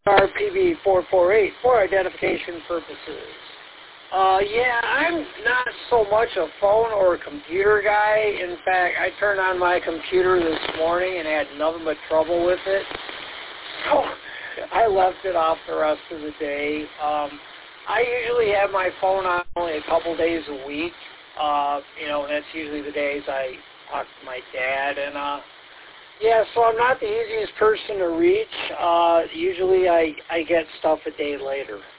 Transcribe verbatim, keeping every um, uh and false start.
R P B four four eight for identification purposes. Uh, yeah, I'm not so much a phone or a computer guy. In fact, I turned on my computer this morning and had nothing but trouble with it. So I left it off the rest of the day. Um, I usually have my phone on only a couple days a week. Uh, you know, that's usually the days I talk to my dad. And, uh, yeah, so I'm not the easiest person to reach. Uh, usually I, I get stuff a day later.